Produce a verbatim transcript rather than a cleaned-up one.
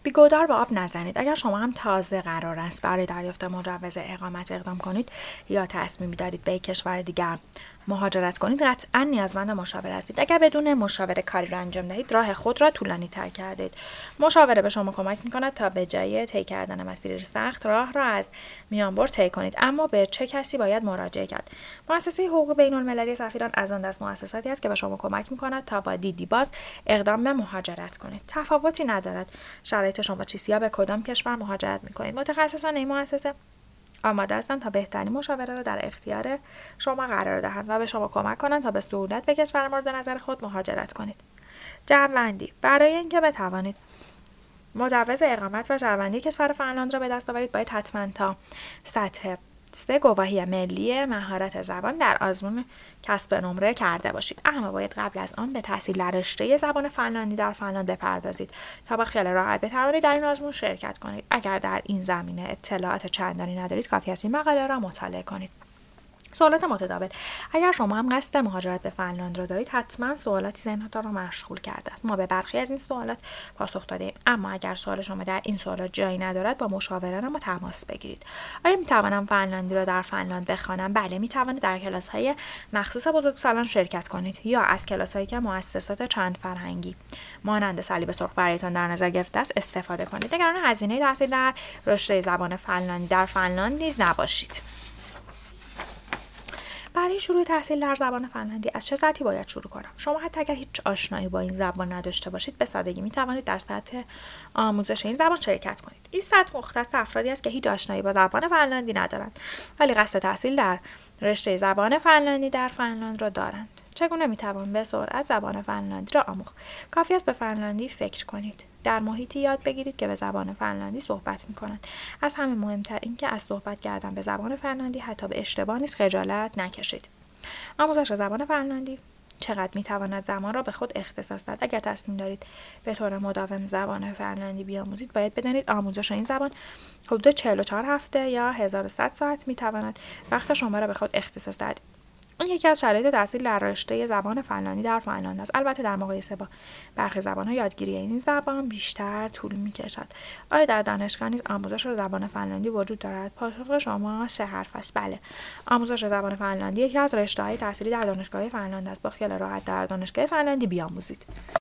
بیگودار به آب نزنید. اگر شما هم تازه قرار است برای دریافت مجوز اقامت اقدام کنید یا تصمیمی دارید به یک کشور دیگر مهاجرت کنید، قطعا نیازمند مشاوره هستید. اگر بدون مشاوره کاری را انجام دهید، راه خود را طولانی تر کردید. مشاوره به شما کمک می‌کند تا به جای طی کردن مسیر سخت، راه را از میانبر طی کنید. اما به چه کسی باید مراجعه کرد؟ مؤسسه حقوق بین‌المللی سفیران از آن دست مؤسساتی است که به شما کمک می‌کند تا با دیدی باز اقدام به مهاجرت کنید. تفاوتی ندارد شرایط شما چیست یا به کدام کشور مهاجرت می‌کنید. متخصصان این مؤسسه آماده هستند تا بهترین مشاوره را در اختیار شما قرار دهند و به شما کمک کنند تا به سهولت به کشور مورد نظر خود مهاجرت کنید. جمع‌بندی: برای اینکه بتوانید مجوز اقامت و شهروندی کشور فنلاند را به دست آورید، باید حتما تا سطح سه گواهی ملی مهارت زبان در آزمون کسب نمره کرده باشید. اما باید قبل از آن به تحصیل در رشته زبان فنلاندی در فنلاند بپردازید تا با خیال راحت بتوانید در این آزمون شرکت کنید. اگر در این زمینه اطلاعات چندانی ندارید، کافی است این مقاله را مطالعه کنید. سوالات متداول: اگر شما هم قصد مهاجرت به فنلاند را دارید، حتما سوالاتی ذهنتان را مشغول کرده است. ما به برخی از این سوالات پاسخ دادیم، اما اگر سوال شما در این سوالات جایی ندارد، با مشاوران ما تماس بگیرید. آیا میتوانم فنلاندی را در فنلاند بخوانم؟ بله، میتوانید در کلاس‌های مخصوص بزرگسالان شرکت کنید یا از کلاس‌هایی که مؤسسات چند فرهنگی مانند صلیب سرخ برایتان در نظر گرفته است استفاده کنید. نگران هزینه تحصیل در رشته زبان فنلاندی در فنلاند نیز نباشید. برای شروع تحصیل در زبان فنلاندی از چه سطحی باید شروع کنم؟ شما حتی اگر هیچ آشنایی با این زبان نداشته باشید، به سادگی می توانید در سطح آموزش این زبان شرکت کنید. این سطح مختص افرادی است که هیچ آشنایی با زبان فنلاندی ندارند ولی قصد تحصیل در رشته زبان فنلاندی در فنلاند را دارند. چگونه می توان به سرعت زبان فنلاندی را آموخت؟ کافی است به فنلاندی فکر کنید. در محیطی یاد بگیرید که به زبان فنلاندی صحبت می‌کنند. از همه مهمتر این که از صحبت کردن به زبان فنلاندی حتی به اشتباه نیز خجالت نکشید. آموزش زبان فنلاندی چقدر می‌تواند زمان را به خود اختصاص داد؟ اگر تصمیم دارید به طور مداوم زبان فنلاندی بیاموزید، باید بدانید آموزش این زبان حدود چهل و چهار هفته یا هزار و صد ساعت می‌تواند وقت شما را به خود اختصاص دهد. این یکی از شرایط تحصیل در رشته زبان فنلاندی در فنلاند است. البته در مقایسه با برخی زبان‌ها یادگیری این زبان بیشتر طول می‌کشد. آیا در دانشگاه نیز آموزش زبان فنلاندی وجود دارد؟ پاسخ شما سه حرف است. بله. آموزش زبان فنلاندی یکی از رشته‌های تحصیلی در دانشگاه فنلاند است. با خیال راحت در دانشگاه فنلاندی بیاموزید.